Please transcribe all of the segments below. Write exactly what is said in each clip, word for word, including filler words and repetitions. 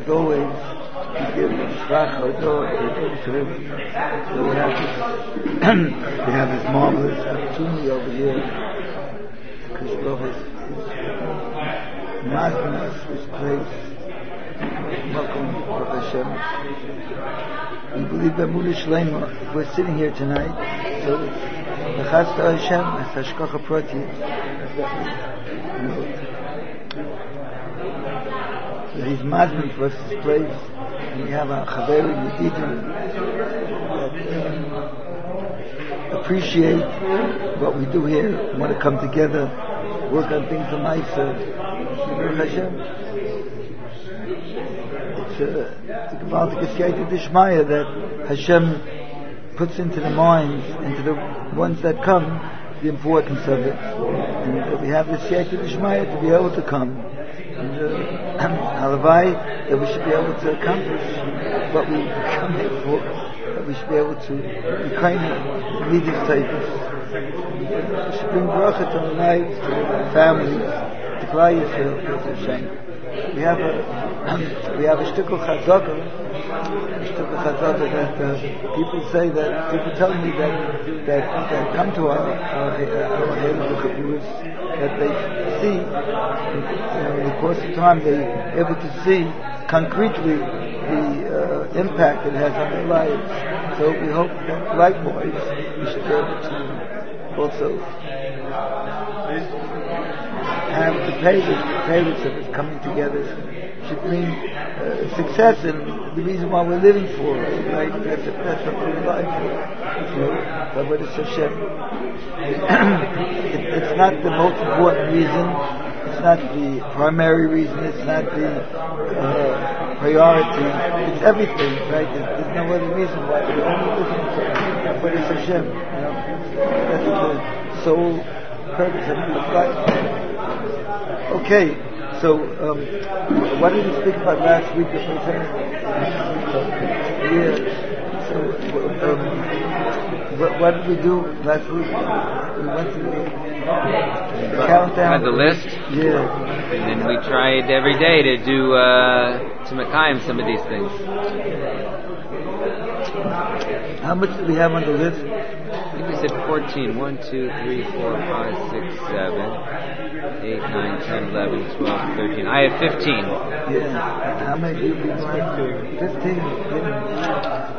as always, we give Shlach Hodot to him. So we have this, we have this marvelous opportunity over here. Krishna is Mazman, this place. Welcome, Baruch Hashem. We believe that Mula Shlema, we're sitting here tonight, so it's the Chasta Hashem, it's Hashkacha Prati. So he's Mazman for us this place, and we have our Chaveri Yedidim that appreciate what we do here, want to come together, work on things for Maisa. Baruch Hashem. It's a Gavaldik Siyata Dishmaya that Hashem puts into the minds, into the ones that come, the importance of it. And uh, we have the Siyata Dishmaya to be able to come. And Halavai, uh, that we should be able to accomplish what we come here for. That we should be able to be kind of lead these tables. We should bring bracha to our lives, to our families, to Klal Yisrael, to Hashem. We have a we have a shtickle chazaka, a shtickle chazaka that uh, people say that people tell me that that, that come to our our Heilig that they see in, in the course of time they're able to see concretely the uh, impact it has on their lives. So we hope that likewise we should be able to also have the parents of us coming together should bring uh, success and the reason why we're living for it, right? That's, a, that's what we're alive for. So, but it's Hashem. it, it's not the most important reason. It's not the primary reason. It's not the uh, priority. It's everything, right? There's, there's no other reason why we're only living for it. But it's Hashem. You know? That's the sole purpose of life. Okay, so um, what did we speak about last week? Yeah. So um, what, what did we do last week? We went to the countdown. Had the list. Yeah. And then we tried every day to do uh, to Mekayim some of these things. How much do we have on the list? I think we said fourteen. one, two, three, four, five, six, seven, eight, nine, ten, eleven, twelve, thirteen. I have fifteen. Yeah. How many do you want to? fifteen. Yeah.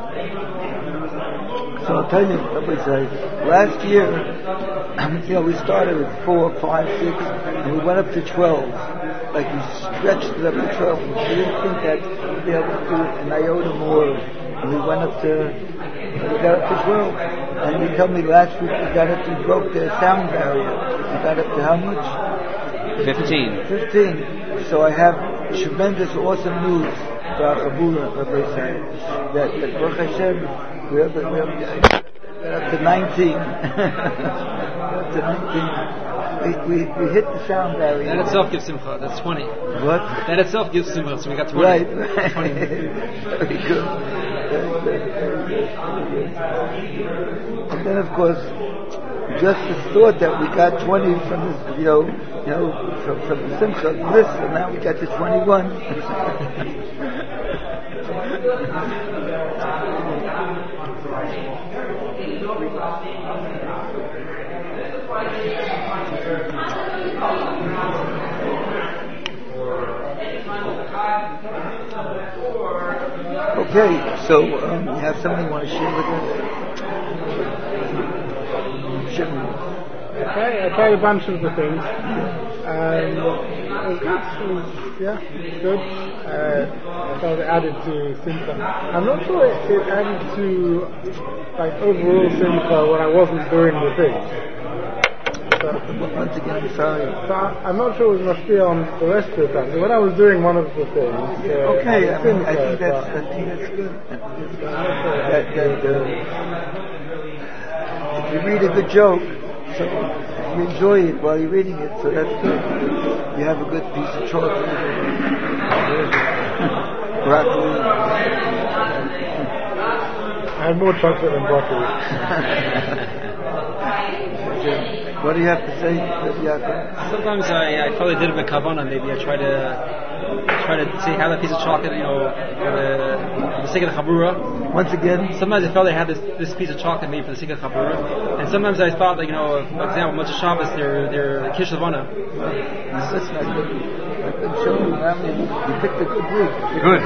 So I'll tell you, last year, you know, we started with four, five, six, and we went up to twelve. Like we stretched it up to twelve. We didn't think that we'd be able to do it an iota more. And we went up to, we got up to twelve. And you told me last week we got up to, broke the sound barrier. We got up to how much? Fifteen. Fifteen. So I have tremendous, awesome news for our Chabura, Rabbi Say, that, that Baruch Hashem, we're up, we're up, we're up to nineteen. We're up to nineteen. We, we, we hit the sound barrier. That itself gives simcha. That's twenty. What? That itself gives simcha. So we got twenty. Right. twenty. Very good. And then, of course, just the thought that we got twenty from this, you know, you know, from, from the simcha bliss, and now we got to twenty-one. Okay, so um, you have something you want to share with us? Sure. I tried, I tried a bunch of the things. Um, it was good. It was, yeah, good. Uh, I thought it added to Simcha. I'm not sure it, it added to like overall Simcha when I wasn't doing the thing. So, once again, I'm sorry. So I, I'm not sure it must be on the rest of the time. So when I was doing one of the things, uh, okay, I, mean, I think that's but, I think that's good. That, that, uh, if you read a good joke, so you enjoy it while you're reading it, so that's good. You have a good piece of chocolate, broccoli. I had more chocolate than broccoli. What do you have to say, Yaakov? Sometimes I, I probably did it with kavana. Maybe I try to try to see how that piece of chocolate, you know, for the, for the sake of the chabura. Once again, sometimes I felt I had this, this piece of chocolate made for the sake of the chabura, and sometimes I thought, like, you know, for example, Motzei Shabbos, they're they're kish levana. That's not good. I've been showing you, I mean, you picked a good week. Good.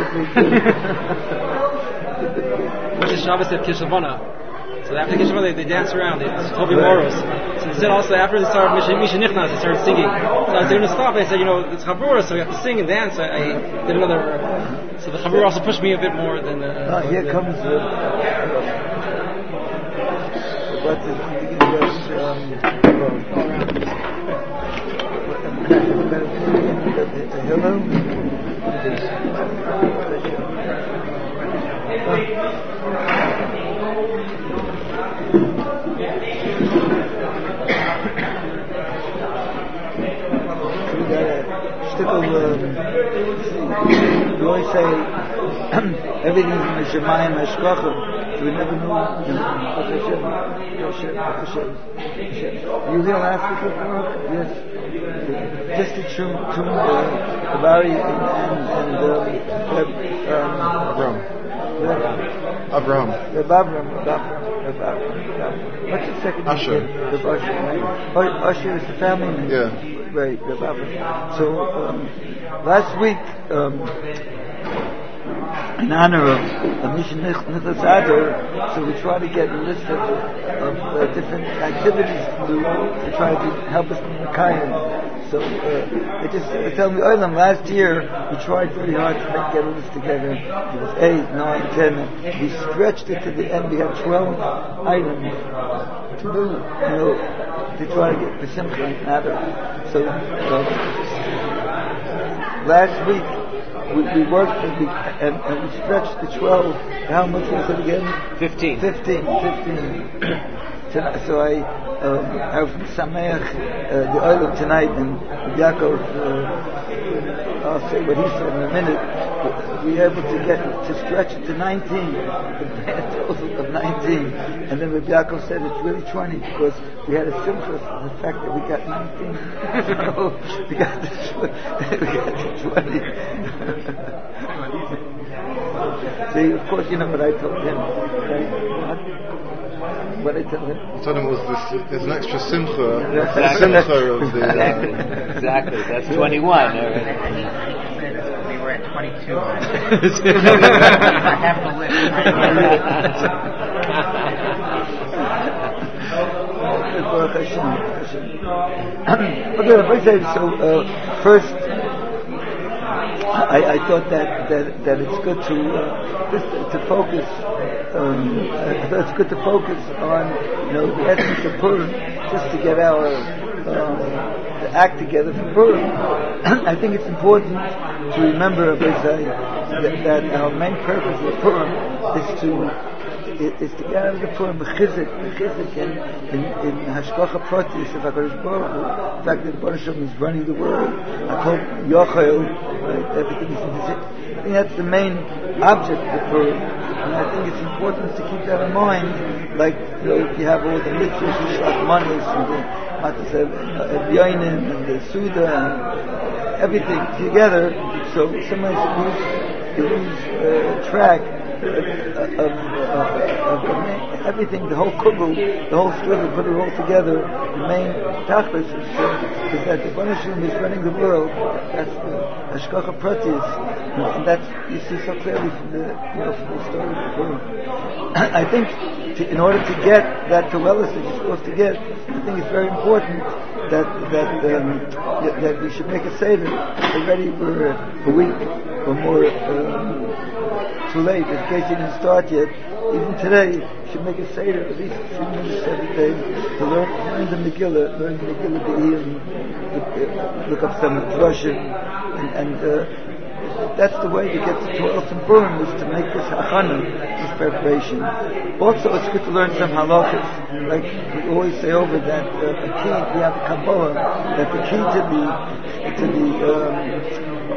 Motzei Shabbos they have kish levana. So after the Kishma, they, they dance around. It's Tobi Moros. So instead, also after they started Misha Misha Nichnas, they started singing. So I was going to stop. I said, you know, it's Chabura, so we have to sing and dance. I, I did another. Uh, so the Chabura also pushed me a bit more than. Uh, oh, here the, comes the. What is the hello? You always say everything's in the Shemayim Hashkachim, so we never know. You hear last week of work? Yes. Just the tune, tune the Bari and and um, Abraham. The Babram, the Babram. What's the second name? Usher. The Usher, right? Usher is the family name. Yeah. Right, the Babram. So um, last week, um, in honor of uh, Misha Nichnas Adar, so we try to get a list of, of uh, different activities to do to try to help us in the Kayan. So uh, they just they tell me, Olam, last year we tried very hard to make, get a list together. It was eight, nine, ten. We stretched it to the end. We had twelve items to do, you know, to try to get the Simcha and Adar. So uh, last week we, we worked and we, and, and we stretched the twelve. How much was it again? Fifteen. Fifteen. Fifteen. So I, um, I was Sameach, uh, the oil of tonight, and Yaakov, uh, I'll say what he said in a minute. We were able to get to stretch it to nineteen, a total of nineteen, and then Rabbi Yaakov said it's really twenty because we had a simcha for the fact that we got nineteen. So we got the, we got the twenty. See, of course, you know what I told him. Right? What I told him? I told him was this, there's an extra simcha, Exactly. simcha of the... Uh, exactly, that's twenty-one. We were at twenty-two. I have the list. Okay, so uh, first, I, I thought that, that, that it's good to uh, just to focus. Um, I thought it's good to focus on, you know, the essence of Purim, just to get our um, the act together for Purim. I think it's important to remember, that, that our main purpose of Purim is to is to get out of the Purim b'chizik, b'chizik in in, in hashgacha pratis of HaKadosh Baruch Hu. The fact that Baruch Hashem is running the world. I hope Yochel, right, everything is in the. I think that's the main object of Purim, and I think it's important to keep that in mind. Like, you know, you have all the mitzvahs, the shachmanis, and the matzah Yoinin, and the Suda, and everything together. So sometimes you lose, you lose uh, track of, of, of the main, everything, the whole kugel, the whole story, put it all together. The main tachlis is, uh, is that the Baruch Hashem is running the world. That's the hashgacha pratis, and that's you see so clearly from the you know from the story of the Purim. I think to, in order to get that Torellis that you're supposed to get, I think it's very important that that um, that, that we should make a seder. Already we're a week or more. Um, too late, in case you didn't start yet. Even today, you should make a seder at least three minutes every day to learn, learn the Megillah, learn the Megillah B'iyim, look, look up some Russian, and, and uh, that's the way to get to Torah and Purim, is to make this hachana, this preparation. Also, it's good to learn some halachas. Like we always say over that uh, the key, we have Kabbalah, that the key to the to the um,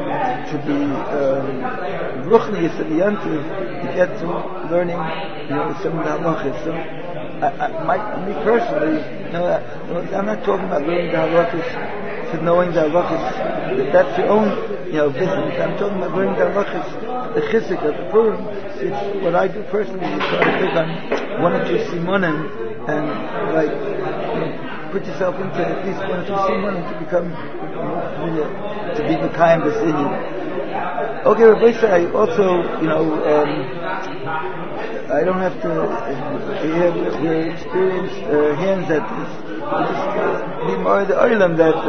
to be um, ruchnius at the end, to get to learning, you know, some of the halachas. So, I, I, my, me personally, you know, I, I'm not talking about learning the halachas to knowing the halachas. That, that's your own, you know, business. I'm talking about learning the halachas, the chizuk of the Purim. It's what I do personally is try to pick on one or two simonim and like, you know, put yourself into at least one or two simonim to become, you know, to be Mekayim B'Sinyan. Okay, Rabbi say I also, you know, um, I don't have to. Uh, we're, we're experienced uh, hands at this. Just be more the oilam that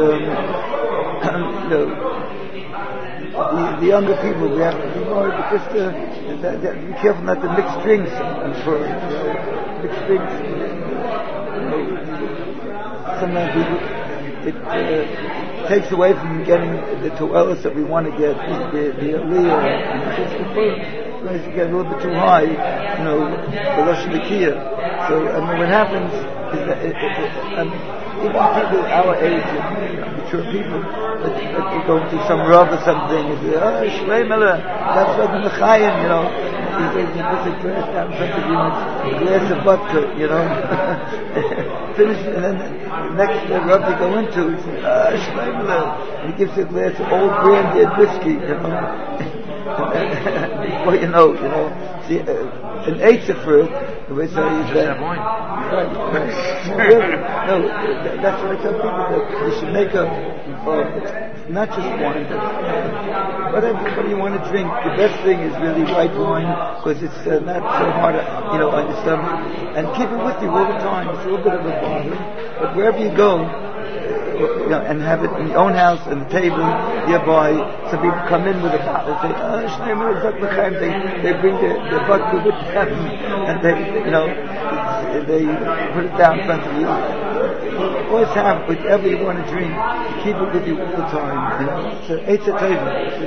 um, you know. The, the younger people, we have to be more because the, the, the, be careful not to mix drinks and for you know, mix drinks. You know, sometimes we, it uh, takes away from getting the toelas that we want to get, the the aliyah, and just the first, when you get a little bit too high, you know, the lashon l'kiyah. So I mean, what happens is that it, it, it, um, even people our age, mature people, that, that they go to some rub or something, and say, oh, Shleimela, that's what the Mechayim, you know. He says, he puts a glass down in front of you, a glass of vodka, you know. Finish, and then the next uh, rub you go into, he says, ah, Shleimela, and he gives you a glass of old brandy and whiskey, you know. Before you know, you know. See, uh, an eitzah for it, the way say is that. Right, right. No, really, no, th- that's what I tell people, that you should make a, uh, not just wine, but whatever, whatever you want to drink. The best thing is really white wine, because it's uh, not so hard, you know, on your stomach. And keep it with you all the time. It's a little bit of a bother, but wherever you go, you know, and have it in your own house and the table nearby. Some people come in with a bottle and say, oh, Shneimel, they, they bring the, the vodka with them and they, you know, they put it down in front of you. Always have whatever you want to drink, keep it with you all the time. You know? So it's a table.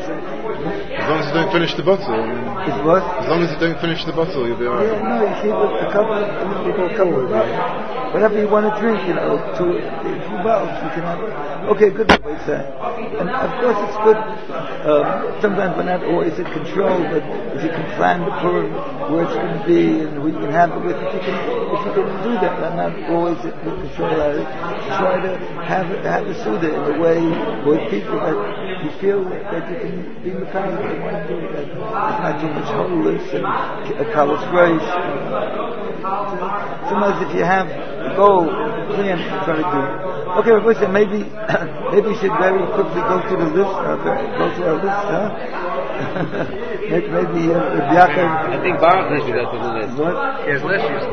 As long as you don't finish the bottle. Is what? As long as you don't finish the bottle, you'll be alright. Yeah, no, you keep it a couple of, a couple of bottles. Whatever you want to drink, you know, to a few bottles, you can have it. Okay, good way to say. And of course it's good, um, sometimes we're not always in control, but if you can plan the Purim, where it's going to be, and who you can have it with, if you can, if you can do that, I'm not always in control of it. Try to have it, have the Suda in a way with people that you feel that you can be the kind that you want to do, that it's not too much holiness and a kalos reish. Sometimes if you have a goal, plan, try to do it. Okay, Rabbi said maybe maybe we should very quickly go through the list. Okay, go through our list, huh? maybe maybe uh, I think Baruch should go through the list. What? Here's list. Want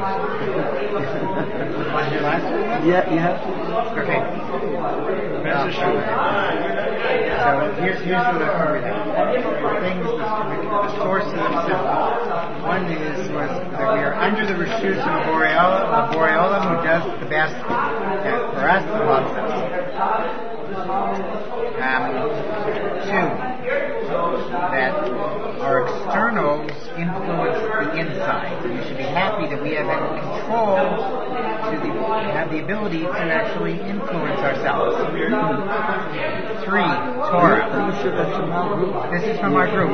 to do last? Yeah, you have to. Okay. Um, so here's here's the list of everything. Things, the sources of simple. One is was that we are under the reshus of Boreola, of Boreola, who does the best uh, for us and loves us. Um, two, that our externals influence the inside. We should be happy that we have control to the, have the ability to actually influence ourselves. Three, Torah. This is from our group.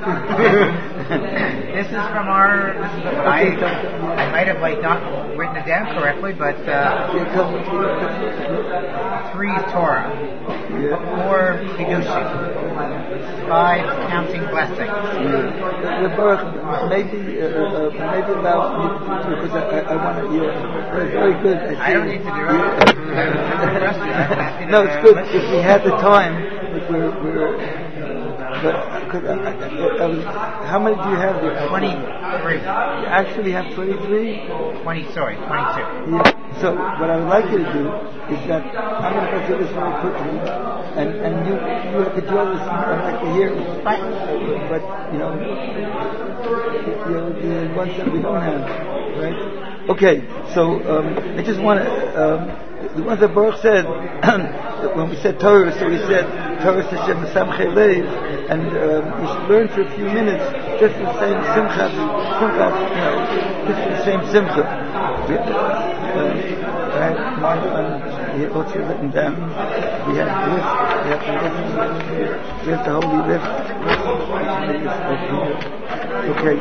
This is from our. This is what I I might have like not written it down correctly, but uh, three is Torah. Four Kiddushin. Five counting blessings. Maybe uh, uh, maybe about because I, I, I want to. Yeah, it's very good. I, I don't need to do it. No, it's good if we had the time. But we're we're. But cause I, I, I was, how many do you have there? Twenty-three. You actually have twenty-three? Twenty. Sorry, twenty-two. Yeah. So what I would like you to do is that I'm going to go through this very quickly, and and you you could do this. I'd like to hear, but you know, you know the ones that we don't have, right? Okay. So um, I just want to. Um, The ones that Baruch said, when we said Torah, so we said Torah Hashem Samchei Leiv, and um, you should learn for a few minutes just the same simcha, simcha, you know, just the same simcha. We, uh, I had one on, he also written down. We have list, we have the list, here's the holy list. Okay.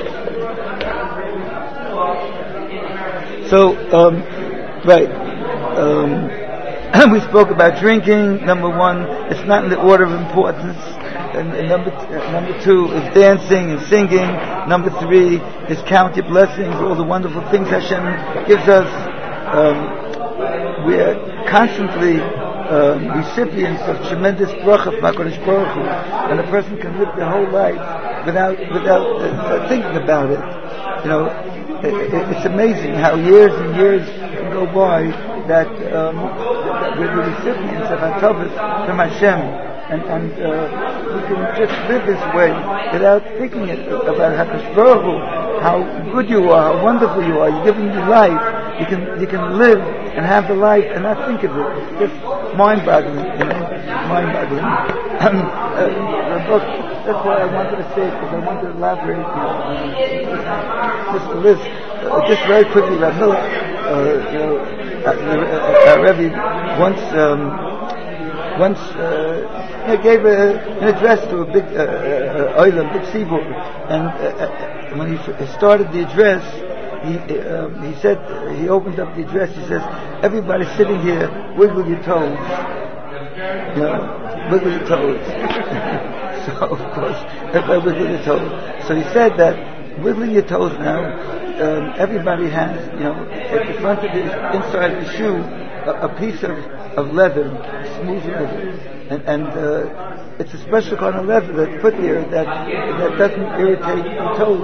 So, um, right. Um, we spoke about drinking. Number one, it's not in the order of importance. And, and number uh, number two is dancing and singing. Number three is count your blessings, all the wonderful things Hashem gives us. Um, we are constantly um, recipients of tremendous bracha from HaKadosh Baruch Hu, and a person can live their whole life without without uh, thinking about it. You know, it, it, it's amazing how years and years can go by that, um, that we're the recipients of Hatovos from Hashem. And, and uh, we can just live this way without thinking it, about HaKadosh Baruch Hu, how good you are, how wonderful you are. You're giving you life. You can you can live and have the life and not think of it. It's just mind-boggling, you know, mind-boggling. Um, uh, the book. That's why I wanted to say it, because I wanted to elaborate, you know, on this list. Uh, just very quickly, Rav Miller, uh, you know, uh, uh, uh, Rebbe once. Um, Once uh, he gave a, an address to a big uh, uh, oilam, big seaboard, and uh, uh, when he f- started the address, he um, he said he opened up the address. He says, "Everybody sitting here, wiggle your toes, you know, wiggle your toes." So of course, everybody wiggle your toes. So he said that wiggling your toes now, um, everybody has, you know, at the front of the inside of the shoe, a, a piece of. of leather, smooth leather, and, and uh, it's a special kind of leather that's put there that that doesn't irritate your toes,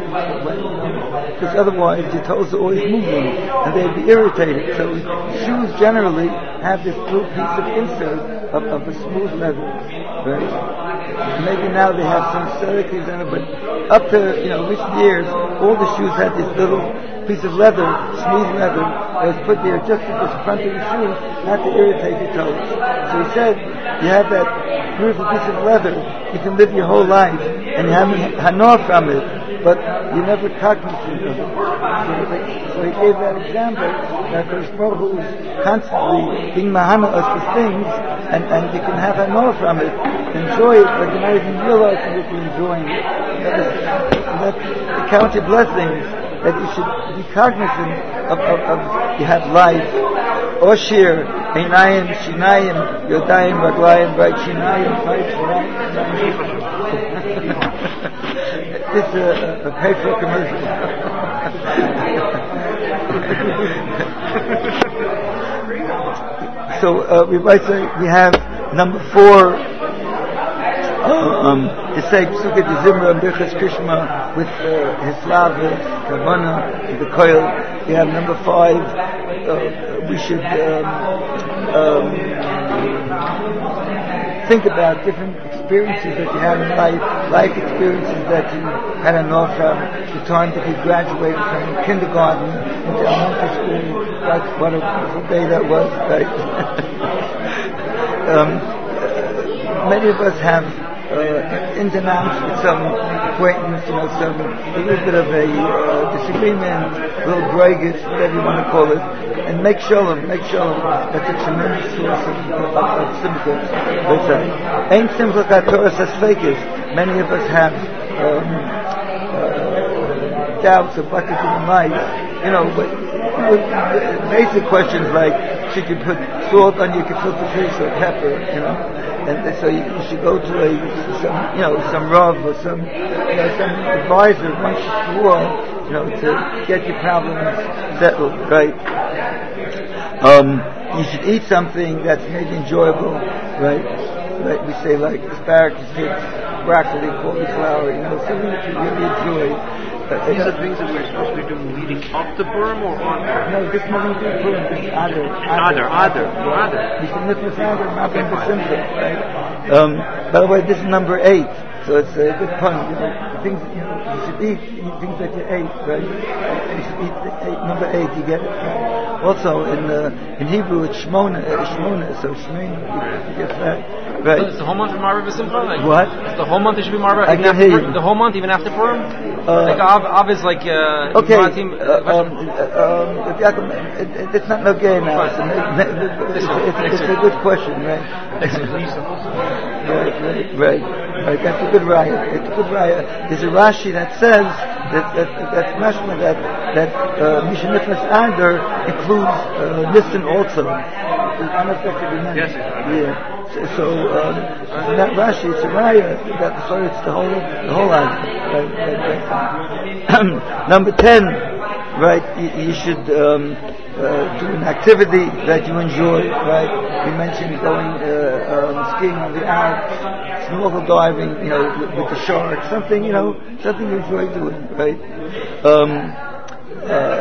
because otherwise your toes are always moving and they'd be irritated. So shoes generally have this little piece of insert of, of a smooth leather, right? Maybe now they have some aesthetically done it, but up to, you know, recent years, all the shoes had this little piece of leather, smooth leather, that was put there just at the front of the shoe, not to irritate your toes. So he said, you have that beautiful piece of leather, you can live your whole life, and you have hanor from it, but you're never cognizant of it. So he gave that example, that Kodesh Baruch Hu is constantly being mahana us for things, and, and you can have hanor from it, enjoy it, but you're not even realizing that you're enjoying it. That is, that, count your blessings, that you should be cognizant of, of, of you have life. Oshir, Einayim, Shinayim, Yodayim, Raglayim, right? Shinayim, right? This is a, a paid for commercial. So uh, we might say we have number four. Um, to say Psuke de Zimra and Birchas Krishma with uh, Hislava, Kavana, the Koil. We have number five. Uh, we should um, um, think about different experiences that you had in life, life experiences that you had enough from, the time that you graduated from kindergarten into elementary school. That's what a beautiful day that was, right? um, many of us have uh, ins and outs with some acquaintance, you know, some a little bit of a uh, disagreement, a little breakage, whatever you want to call it, and make shalom, make shalom. That's a tremendous source of, of, of simcha. Ain't simcha katoras as fakest. Many of us have um, uh, doubts of what to do in life, you know, but you know, basic questions like, should you put salt on your gefilte fish or pepper, you know? And so you, you should go to a, some, you know, some rav or some, you know, some advisor once a while, you know, to get your problems settled, right? Um, you should eat something that's maybe enjoyable, right? Like we say, like asparagus sticks, broccoli, cauliflower, you know, something that you really enjoy. Uh, These are things that we're supposed to be doing leading up to Purim or on Purim? No, this nothing to do with Purim. This is Adar. Adar, Adar, Adar. You can live with Adar, not in the simple, right? Um, by the way, this is number eight, so it's a good pun. You know, the things you, know, you should eat, you things that you ate, right? You should eat the eight, number eight. You get it. Right? Also, in uh, in Hebrew, it's Shmona, uh, Shmona, so Shmona, you, you get that. Right. So it's the whole month of Marva V'Simcha? Like, What? The whole month it should be Marva? I even can after hear Purim? you. The whole month, even after Purim? Uh, like, Av, Av is like, uh... Okay, uh, Matim, uh, um, uh, um, if Yaakov, it, it, it's not no game now. It's, it's, it's, it's, it's a good question, right? right, right, right, right. That's a good raya. It's a good raya. There's a Rashi that says that that that's mashma that that Mishnah Niflas Adar includes uh, Nisan also. I don't know if that should be mentioned. Yes. Yeah. So, so um, in that Rashi, it's a raya that so it's the whole the whole Adar. Right, right, right. Number ten, right? You, you should um, uh, do an activity that you enjoy, right? We mentioned going uh, um, skiing on the Alps, snorkel diving, you know, with, with the shark, something, you know, something you enjoy doing, right? Um, uh,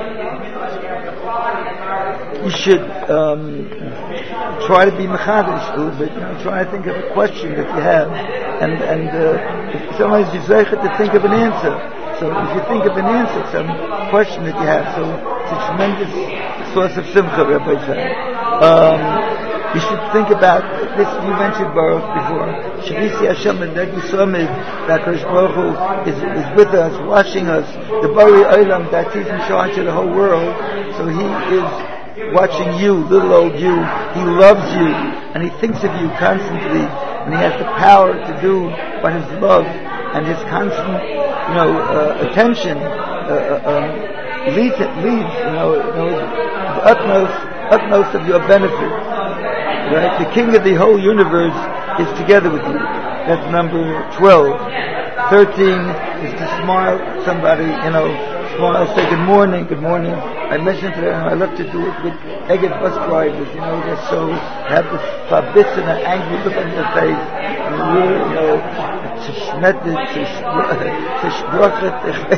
you should um, try to be mechadish a little bit, you know, try to think of a question that you have, and and uh, sometimes you say to think of an answer. So if you think of an answer, some question that you have, so it's a tremendous source of simcha, Rabbi said. Um, you should think about this. You mentioned Baruch before. Shavisi Hashem and Degi Somid, that Kodesh Baruch Hu is, is with us, watching us. The Bari Olam, that He's in charge of the whole world. So He is watching you, little old you. He loves you, and He thinks of you constantly, and He has the power to do what His love and His constant, you know, uh, attention uh, um, leads, leads, you know, you know, the utmost, utmost of your benefit. Right? The King of the whole universe is together with you. That's number twelve. Thirteen is to smile at somebody, you know, smile, say good morning, good morning. I mentioned to them, I love to do it with Egged bus drivers, you know, they're so, have this fabitz and an angry look on their face, and really, you know, to schmettet, to schbrochet,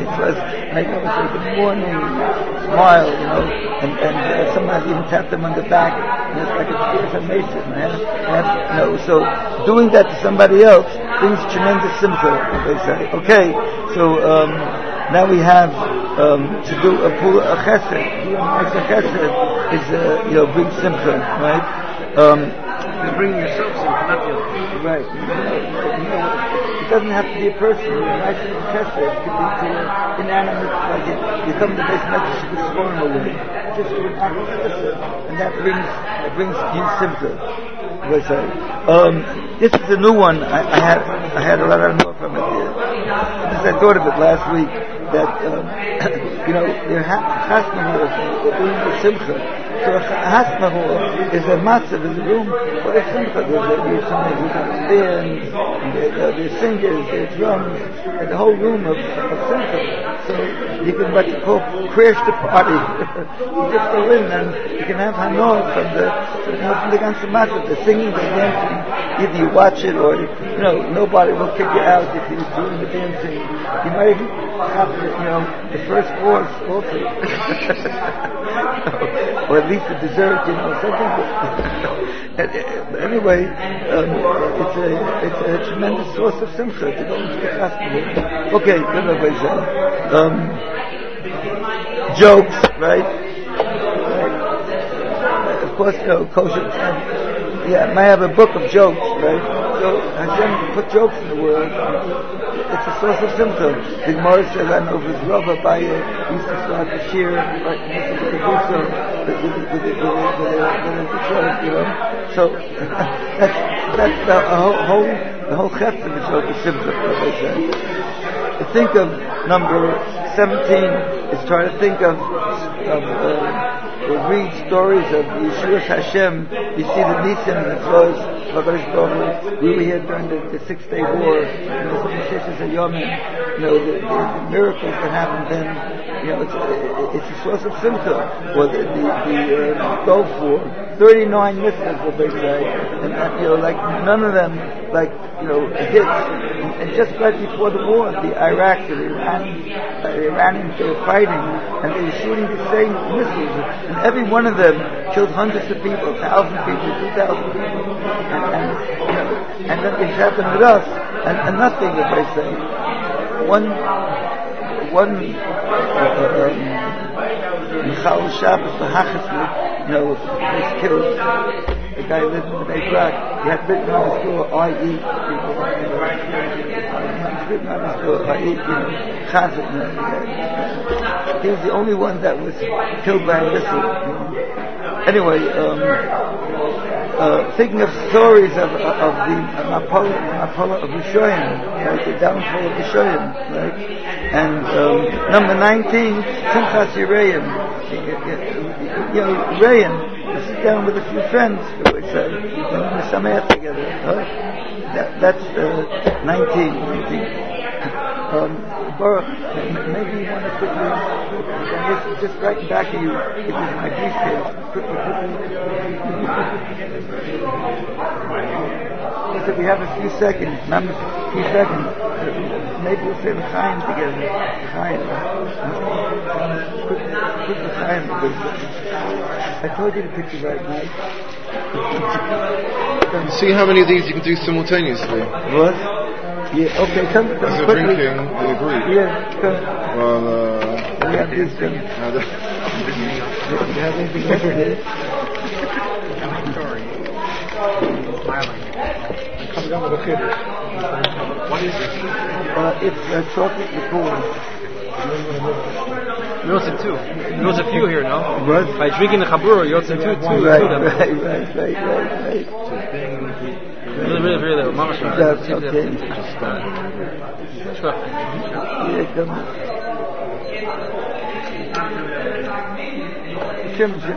I go and say good morning, smile, you know, and, and uh, sometimes even tap them on the back, and it's like it's, it's amazing, man. And, you know, so doing that to somebody else brings tremendous simcha, as they say. Okay, so um, now we have um, to do a pull a chesed. Do a nice chesed is uh, you know bring simcha, right? Um, You bring yourself simcha, not the other. Right. You know, you know, it doesn't have to be a person. A nice little chesed could be to an inanimate, like it, you come to base message to swarm away. Just do an act of chesed, and that brings it brings you simcha. As I say. Um, this is a new one. I, I had I had a lot of know from it. Because I thought of it last week that um, you know they're hasnahol they're doing the simcha. So a hasnahol is a matzah, is a room for a simcha. There's a there's somebody who's on the stands, and there's singers, there's drums, and the whole room of, of simcha. So you can what you call crash the party. You just go in and you can have hanor from the you know, from the ganze matzah, the singing, the dancing. Either you watch it or you know nobody will kick you out if you're doing the dancing. You might even have the, you know the first course also, or at least the dessert. You know something. Anyway, um, it's a it's a tremendous source of simcha to go into the festival. Okay, good Rabbi said. Um, jokes, right? right? Of course, you know, kosher. Yeah, I have a book of jokes, right? So Hashem put jokes in the world. It's a source of simcha. The Gemara says, I know if it's Rav Abaye used to start the shir, like with the producer, with the with the with the you know. So that's that's the whole whole the whole chesed of the joke is simcha, as I say. Think of number seventeen is try to think of of. Uh, We read stories of Yeshua Hashem. You see the Nisim and the Tzvos. We were here during the, the Six Day War. You know, you know the, the, the miracles that happened then. You know, it's, it's a source of simcha. Or the the, the uh, Gulf War, thirty-nine missiles, what they say, and, and you know, like none of them, like you know, hits. And, and just right before the war, the Iraq, the Iranians, uh, the Iranians, they were fighting, and they were shooting the same missiles. And every one of them killed hundreds of people, thousand people, two thousand people, and, and you know, and then it happened with us, and, and nothing, as they say. One, one, uh, um, Michal Shabbos, the Hachasnik, you know, was killed. guy lived in Bnei Brak. He had written on his door, I eat. Written on his door, I eat, you know, chazit. He was the only one that was killed by a missile. Anyway, um, uh, thinking of stories of, of the Mapola, Mapola of Rishoyim, right, the downfall of Rishoyim, right, and um, number nineteen, Simchas Yereim, you know, Yereim, you sit down with a few friends, we say, and we're sameach together, right? That, that's uh, nineteen, nineteen. Um, Baruch, maybe you want to quickly, just, just right back of you, it was my briefcase, quickly, quickly. He said, we have a few seconds, not a few seconds, maybe we'll say the Chaim together, Chaim. Quick, quick the Chaim. I told you to pick the right night. See how many of these you can do simultaneously? What? Yeah, okay, come, come As you're quickly. drinking, you agree? Yeah, come. Well, uh... We have these things. uh, the- Do you have anything else to say? Coming down with a kid. What is it? Uh, it's uh, chocolate liqueur. You're also two. You're also few here, no? What? By drinking the chabur, you're also two, two, two Right, of them. right, right, right, right, right. Really, really, really, mamash. That's okay. Sure. Yeah, come. Jim, Jim, Jim.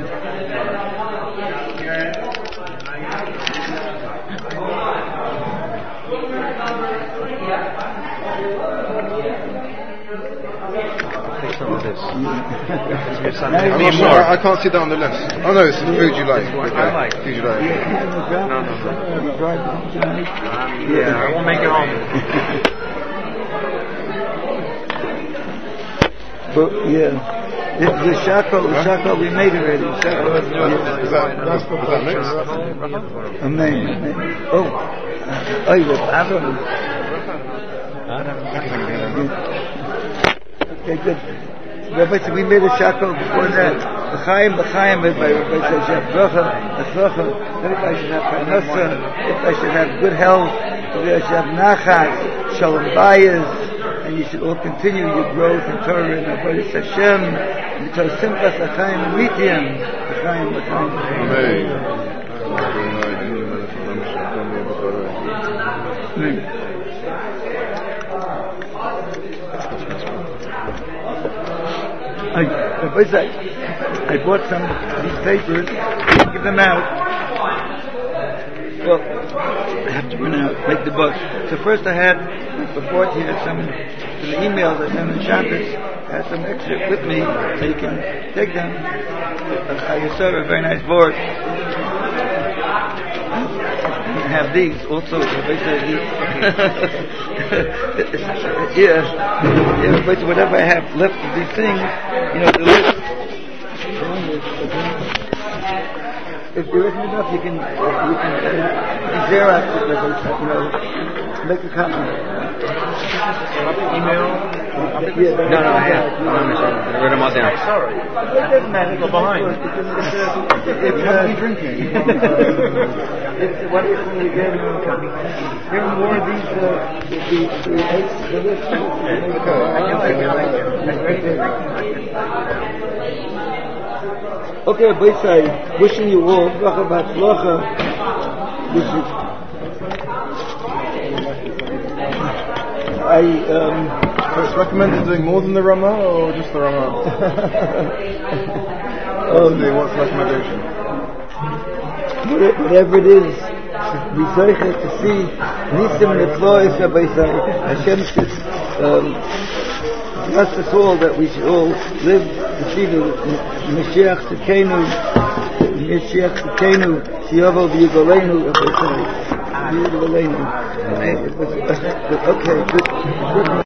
Take some of this. I'm not sure. I, I can't see that on the list. Oh no, it's the food you like. What Okay. I like. Food you like. No, no, no. We drive home tonight. Um, yeah, I won't make it home. But yeah, the, the shako, the shako we made already. Shako, Is that, is that mixed? amen, amen. Oh, oh, you have Avram. Okay, good. Rabbi said we made a shako before that. The Chaim, the Chaim, everybody says you have bracha, a bracha. Everybody should have parnasa. Everybody should have good health. Everybody should have nachas, shalom bayis. And you should all continue your growth in Torah and Avodas Hashem, because Simchas L'chaim and Mitiyam, L'chaim, L'chaim. Amen. I, I, I bought some of these papers, to give them out. Well, I have to run out, make the bus. So first I had, before here, some, some emails I sent in Shabbos. I had some extra with me, so you can take them. I saw a very nice board. I have these also. Yeah, yeah, but whatever I have left of these things, you know, the list. If there isn't enough, you can you can uh, Xerox it, like, you know, make a copy. Email? Yeah, No, no, I have. I understand. I wrote them all down. Sorry. It doesn't matter. Go behind. It's, it's, it's, it's uh, drinking. It's what if when you get here are more of these uh, the the the eights the list. I know I Okay, Baisai, wishing you all bracha b'atzlacha. This is I um. So it's recommended doing more than the Ramah or just the Ramah? um, What's the recommendation? Whatever it is, we try to see Nisim Neflois Baisai. Hashem should um, bless us all that we should all live to see the Mashiach Tzidkenu, Mashiach Tzidkenu, Shiyovo v'Yigolenu, Baisai. V'Yigolenu. Okay, good. Good.